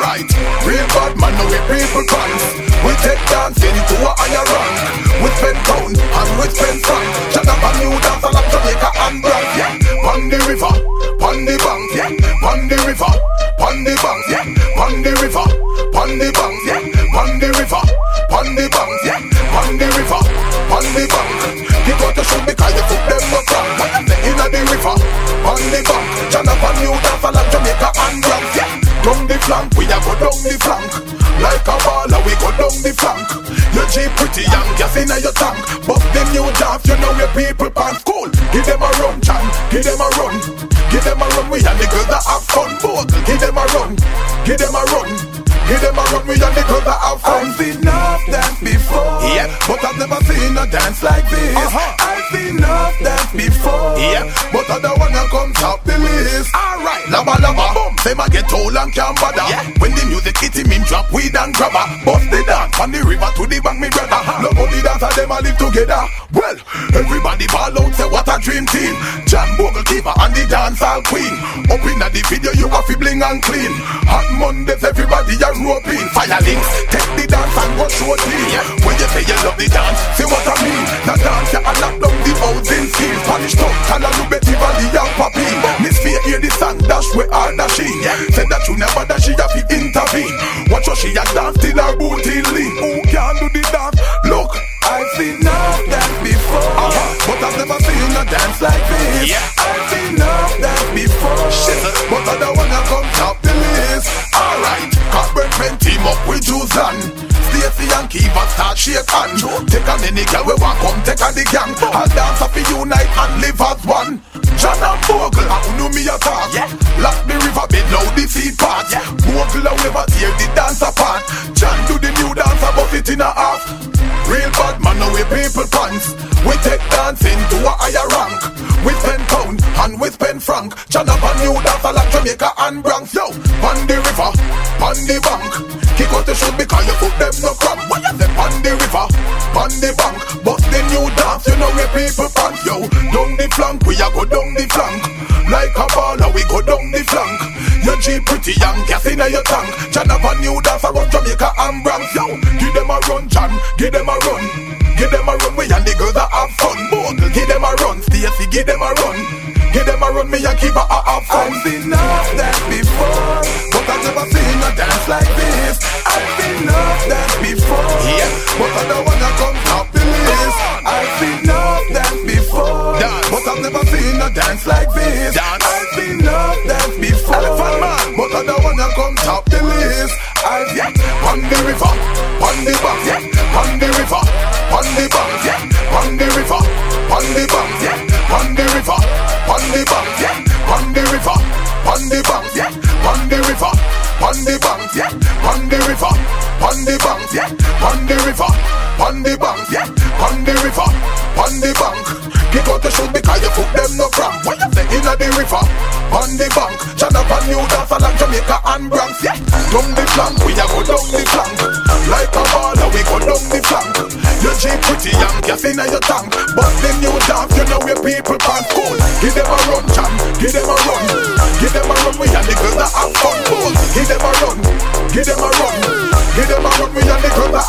Alright, real bad man, no we people pants. We take dancing to a higher rank. We spend pound and we spend franc. Shut up a new dance all of Jamaica and Bronx, yeah. Pon the river, pon the bank, yeah. Pon the river, pon the bank, yeah. Pon the river, pon the bank, yeah. Pon the river, pon the bank, yeah. Pon the river, pon the bank. You got to shoot because you put them no crack. What you say inna the river, pon the bank. Shut up a new dance all of Jamaica and Bronx, yeah. Down the flank, we a go down the flank. Like a baller, we go down the flank. Your Jeep pretty young, gas inna your tank. But the new draft, you know where people pants cool. Give them a run, Chan, give them a run. Give them a run, we and the girls that have fun. Both, give them a run, give them a run. Give them a run, we and the girls that have fun. I've seen enough dance before, yeah, but I've never seen a dance like this. I've seen enough dance before, yeah, but I don't wanna come top the list. Alright, lava lava, boom. Say my get old and can't bother, yeah. When the music hit him, drop weed and grabber. Bust the dance from the river to the bank, me brother. Love how the dance and them a live together. Well, everybody ball out, say what a dream team. John Bogle keeper and the dancehall queen. Up in the video, you have to bling and clean. Hot Mondays, everybody are roping. Fire links, take the dance and go show team. Yeah. When you say you love the dance, see what I mean. The dance, you lock down the housing scene. Spanish tongue, Calalu, Betty Valley and Papi. Miss Fear hear the song, dash we are dashing. Yeah. Said that you never dash, she have to intervene. Watch how she a dance till her booty lean. Who can do the dance? Look, I've seen enough dance before, but I've never seen a dance like this. Yeah. I've seen enough dance before, shit, but I don't wanna come top the list. Alright, Cockburn friend team up with Juzan. Stacey and Kiva start shake hand. Take on any girl we want come take on the gang. I'll dance up unite and live as one. John and Bogle, I know me a talk. Yeah. Lock the river bed, now the seed part. Yeah. Bogle will never tear the dance apart. John do the new dance, above it in a half. Real bad man, now we people pants. We take dancing to a higher rank. We spend pound and we spend franc. John up a new dance like Jamaica and Bronx. Yo, pon the river, pon the bank. Kick out the shoot because you put them no cramp. What you say? Pon the river, pon the bank. But the new dance, you know we people pants. Yo, down the flank, we a go down the flank. Like a baller, we go down the flank. Your Jeep pretty young, gas inna your tank. John up a new dance around Jamaica and Bronx. Yo, give them a run, John, give them a run. Give them a run, we and the girls that have fun. Bogle, give them a run. Stacey, give them a run. Give them a run, me and keep a have fun. I've seen enough dance before, but I've never seen a dance like this. I've seen enough dance before, yeah, but I don't wanna come top the list. I've seen enough dance before, dance, but I've never seen a dance like this. Dance. I've seen enough dance before, Elephant man, but I don't wanna come top the list. I've yeah, on the river, on the bank, yeah, on the river, on the bank, yeah, on the river, on the bank, yeah, on the river, on the bank, yeah, on the river, on the bank, yeah, on the river, on the bank, yeah, on the river, on the bank, yeah, on the river, on the bank, yeah, on the river, on the bank. Kick out the shoot because you put them no cramp. What you say inna the river, on the bank. Shut up a new dance like Jamaica and Bronx, yeah. Down the flank, we a go down the flank. Like a baller, we go down the flank. Your Jeep pretty young, gas inna your tank. But the new dance, you know where people pants cool. Give them a run, Chan, give them a run. Give them a run, we and the girls that have fun. Give them a run, give them a run. Give them a run, we and the girls that